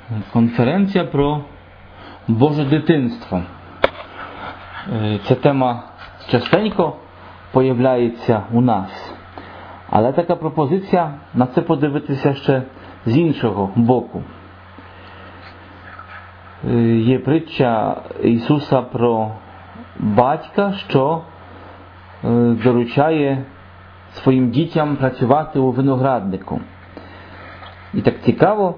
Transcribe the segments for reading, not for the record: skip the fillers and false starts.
Конференція про Боже дитинство. Ця тема частенько появляється у нас. Але така пропозиція на це подивитися ще з іншого боку. Є притча Ісуса про батька, що доручає своїм дітям працювати у винограднику. І так цікаво,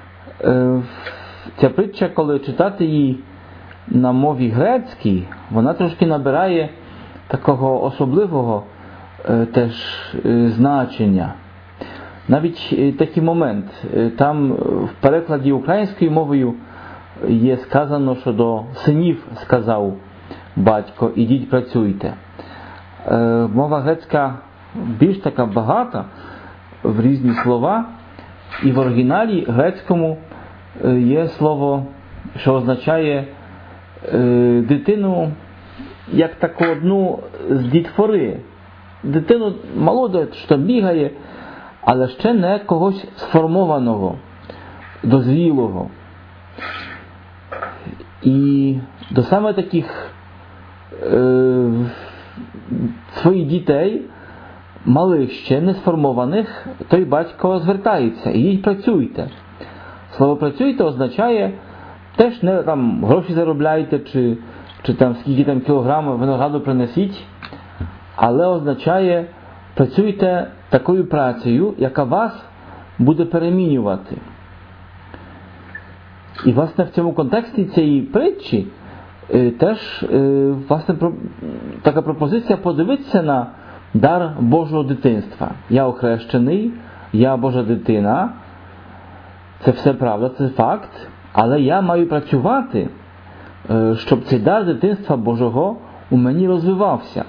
ця притча, коли читати її на мові грецькій, вона трошки набирає такого особливого теж значення. Навіть такий момент, там в перекладі українською мовою є сказано, що до синів сказав батько: ідіть працюйте. Мова грецька більш така багата в різні слова, і в оригіналі грецькому є слово, що означає дитину як таку одну з дітвори. Дитину молоду, що бігає, але ще не когось сформованого, дозрілого. І до саме таких своїх дітей, малих ще, не сформованих, той батько звертається: ідіть працюйте. Слово «працюйте» означає теж не там гроші заробляйте, чи там скільки там кілограмів винограду принесіть, але означає працюйте такою працею, яка вас буде перемінювати. І власне в цьому контексті цієї притчі теж власне така пропозиція подивитися на дар Божого дитинства. Я охрещений, я Божа дитина, це все правда, це факт, але я маю працювати, щоб цей дар дитинства Божого у мені розвивався.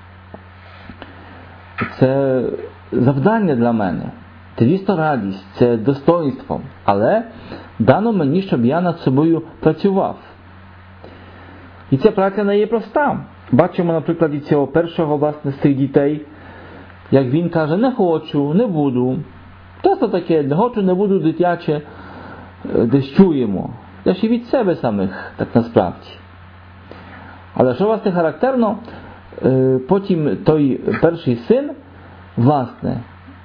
Це завдання для мене, це дійсно радість, це достоинство, але дано мені, щоб я над собою працював. І ця праця не є проста. Бачимо на прикладі цього першого, власне, з цих дітей, як він каже: не хочу, не буду. Часто таке: не хочу, не буду, дитяче, десь чуємо. Це ж і від себе самих, так насправді. Але що, власне, характерно, потім той перший син, власне,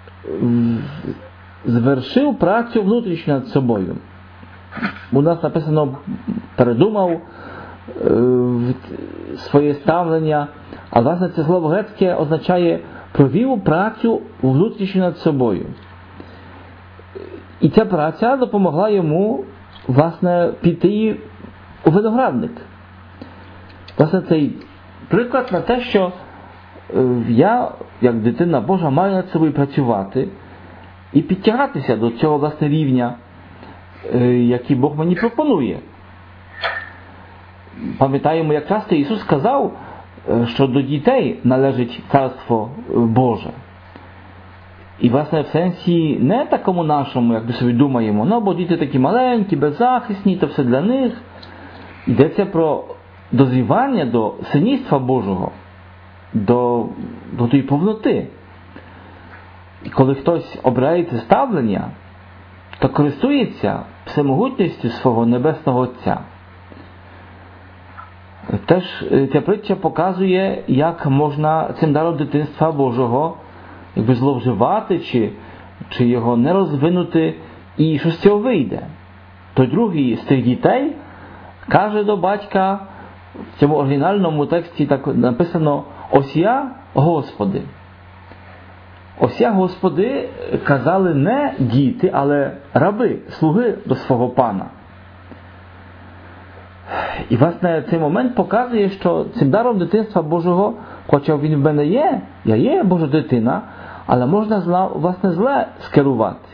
звершив працю внутрішню над собою. У нас написано, передумав своє ставлення, а власне це слово грецьке означає провів працю внутрішню над собою. І ця праця допомогла йому, власне, піти у виноградник. Власне, цей приклад на те, що я, як дитина Божа, маю над собою працювати і підтягатися до цього, власне, рівня, який Бог мені пропонує. Пам'ятаємо, як часто Ісус сказав, що до дітей належить Царство Боже. І, власне, в сенсі не такому нашому, як ми собі думаємо, бо діти такі маленькі, беззахисні, то все для них. Йдеться про дозрівання до синівства Божого, до тої повноти. І коли хтось обирає це ставлення, то користується всемогутністю свого Небесного Отця. Теж ця притча показує, як можна цим даром дитинства Божого якби зловживати, чи його не розвинути, і що з цього вийде. Той другий з тих дітей каже до батька, в цьому оригінальному тексті так написано: «Ось я, Господи». «Ось я, Господи» казали не діти, але раби, слуги до свого пана. І, власне, цей момент показує, що цим даром дитинства Божого, хоча він в мене є, я є Божа дитина, але можна, власне, зле скерувати.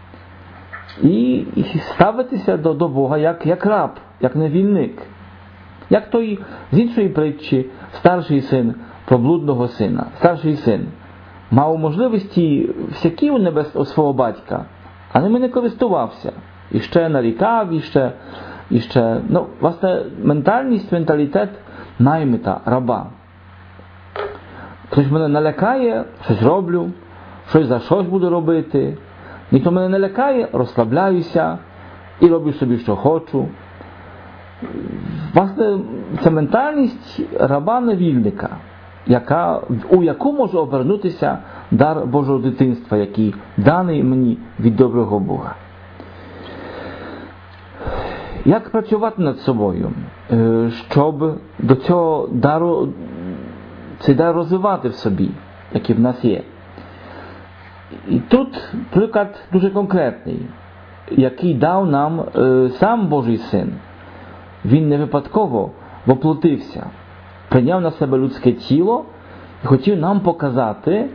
І ставитися до Бога як раб, як невільник. Як той з іншої притчі старший син про блудного сина. Старший син мав можливості всякі у свого батька, а ними не користувався. І ще нарікав, і ще, власне, менталітет наймита, раба. Хтось мене налякає, щось роблю, щось за щось буду робити. Ніхто мене не лякає, розслабляюся, і роблю собі, що хочу. Власне, це ментальність раба-невільника, у яку може обернутися дар Божого дитинства, який даний мені від доброго Бога. Як працювати над собою, щоб до цього дару, цей дар розвивати в собі, який в нас є? І тут приклад дуже конкретний, який дав нам сам Божий Син. Він не випадково воплотився, прийняв на себе людське тіло і хотів нам показати,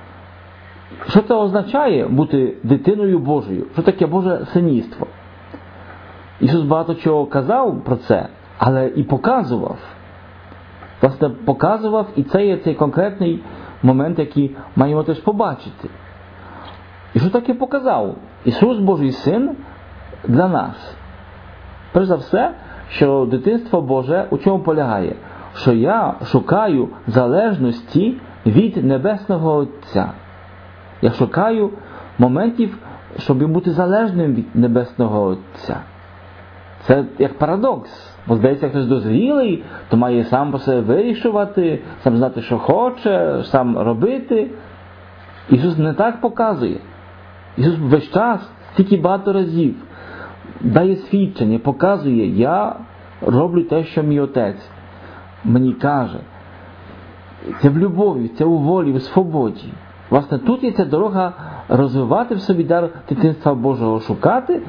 що це означає бути дитиною Божою, що таке Боже синівство. Ісус багато чого казав про це, але і показував. Власне, показував, і це є цей конкретний момент, який маємо теж побачити. І що таке показав? Ісус, Божий Син, для нас. Перш за все, що дитинство Боже у чому полягає? Що я шукаю залежності від Небесного Отця. Я шукаю моментів, щоб бути залежним від Небесного Отця. Це як парадокс. Бо здається, хтось дозрілий, то має сам по себе вирішувати, сам знати, що хоче, сам робити. Ісус не так показує. Ісус весь час, стільки багато разів, дає свідчення, показує, я роблю те, що мій Отець мені каже. Це в любові, це у волі, в свободі. Власне, тут є ця дорога розвивати в собі дар дитинства Божого, шукати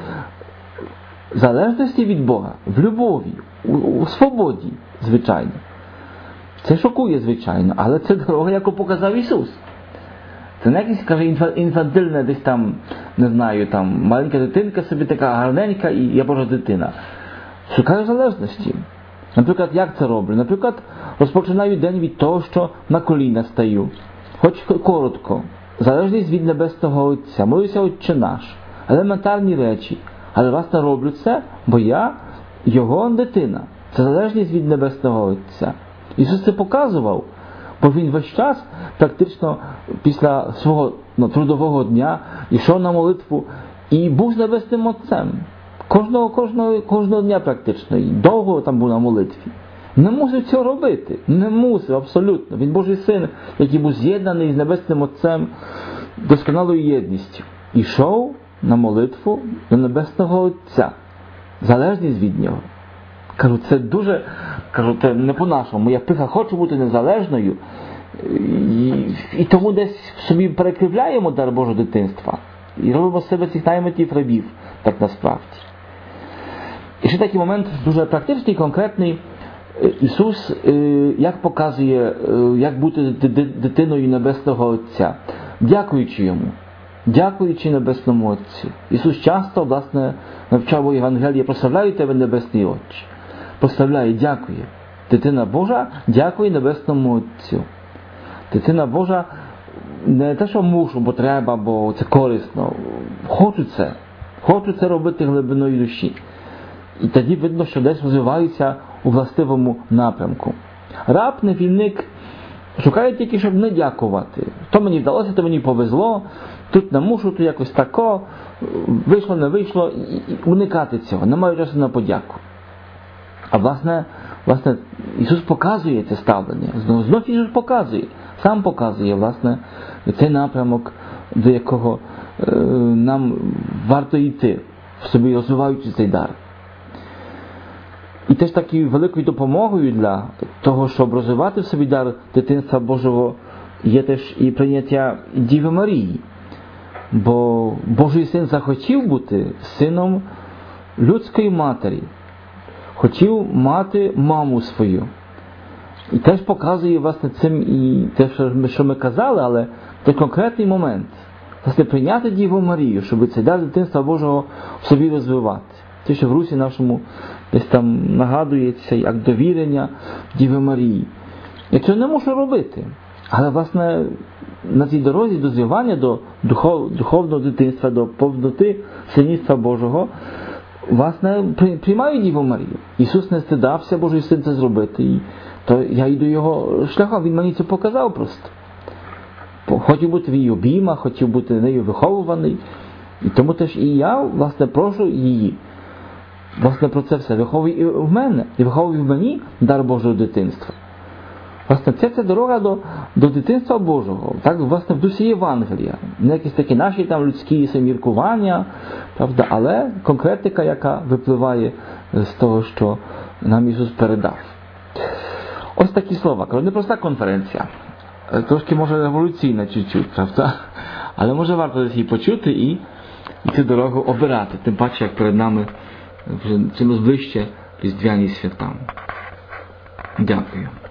залежності від Бога, в любові, у свободі, звичайно. Це шокує, звичайно, але це дорога, яку показав Ісус. Це не якась, каже, інфантильна десь там, не знаю, там, маленька дитинка собі така гарненька і я Божа дитина. Шукаю залежності. Наприклад, як це роблю? Наприклад, розпочинаю день від того, що на коліна стаю. Хоч коротко. Залежність від Небесного Отця. Молюся Отче наш. Елементарні речі. Але, власне, роблю це, бо я Його дитина. Це залежність від Небесного Отця. Ісус це показував. Бо Він весь час, практично після свого трудового дня, йшов на молитву і був з Небесним Отцем. Кожного дня практично. І довго там був на молитві. Не мусив цього робити. Не мусив, абсолютно. Він Божий Син, який був з'єднаний з Небесним Отцем досконалою єдністю. Ішов на молитву до Небесного Отця. Залежність від Нього. Кажу, це дуже, це не по-нашому. Я пиха хочу бути незалежною. І тому десь собі перекривляємо дар Божого дитинства. І робимо з себе цих наймитів рабів, так насправді. І ще такий момент дуже практичний, конкретний. Ісус як показує, як бути дитиною Небесного Отця. Дякуючи Йому. Дякуючи Небесному Отцю. Ісус часто, власне, навчав у Євангелії: прославляю Тебе, Небесний Отче. Прославляє, дякує. Дитина Божа дякує Небесному Отцю. Дитина Божа не те, що мушу, бо треба, бо це корисно. Хочу це робити глибиною душі. І тоді видно, що десь розвиваються у властивому напрямку. Раб, невільник шукає тільки, щоб не дякувати. То мені вдалося, то мені повезло, тут не мушу, то якось тако, вийшло, не вийшло, і уникати цього, не маю часу на подяку. А власне, Ісус показує це ставлення. Знов Ісус показує, сам показує, власне, цей напрямок, до якого нам варто йти, в собі розвиваючи цей дар. І теж такою великою допомогою для того, щоб розвивати в собі дар дитинства Божого, є теж і прийняття Діви Марії. Бо Божий Син захотів бути сином людської матері. Хотів мати маму свою. І теж показує, власне, цим і те, що ми казали, але це конкретний момент. Власне, прийняти Діву Марію, щоб цей дар дитинства Божого в собі розвивати. Те, що в Русі нашому десь там нагадується, як довірення Діви Марії. Я цього не можу робити. Але, власне, на цій дорозі дозрівання до духовного дитинства, до повноти синівства Божого, власне, приймаю Діву Марію. Ісус не стидався Божий Син це зробити. І то я йду його шляхом, Він мені це показав просто. Хотів бути в її обіймах, хотів бути нею виховуваний. І тому теж і я, власне, прошу її Власне, про це все. Виховуй і в мене, і виховуй в мені дар Божого дитинства. Власне, це дорога до дитинства Божого. Так, власне, в дусі Євангелія. Не якісь такі наші там людські саміркування, правда, але конкретика, яка випливає з того, що нам Ісус передав. Ось такі слова. Непроста конференція. Трошки, може, революційна чуть-чуть, правда? Але може варто її почути і цю дорогу обирати. Тим паче, як перед нами вже чимось ближче різдвяні свята. Дякую.